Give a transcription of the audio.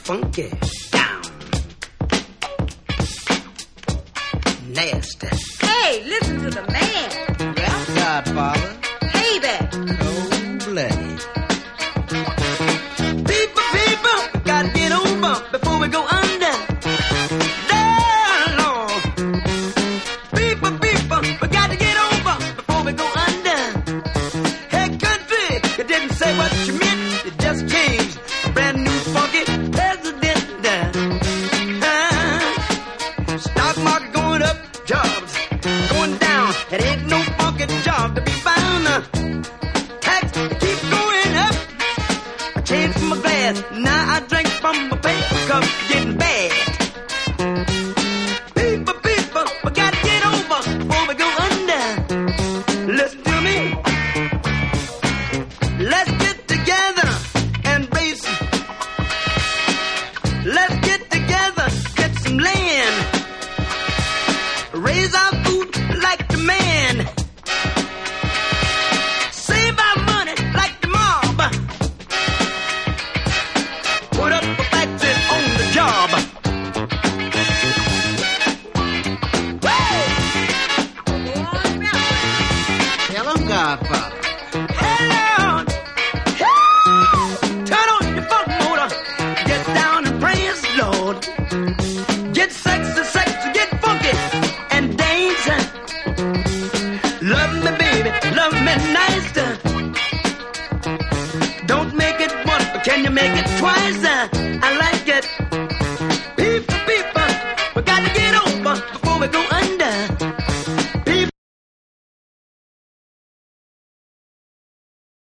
funky, down, nasty. Hey, listen to the man. Yeah, Godfather. Hey there. Cold-blooded. People, gotta get over before we go under. Down, Lord. People, we gotta get over before we go under. Hey, country, you didn't say what you meant. You just changed. A brand new funky president. Stock market going up, jobs going down. It ain't no funky job to be found. Tax keep going up. I changed from a glass, now I drink from a paper cup. Getting bad. People, we gotta get over before we go under. Listen to me. Let's get together and race. Let's get together, get some land. Raise our food like the man. Save our money like the mob. Put up a factory on the job. Hello, Godfather. Hello. Turn on your funk motor. Get down and praise the Lord. Get sexy, get funky and dance. Love me, baby, love me nice. Don't make it one, but can you make it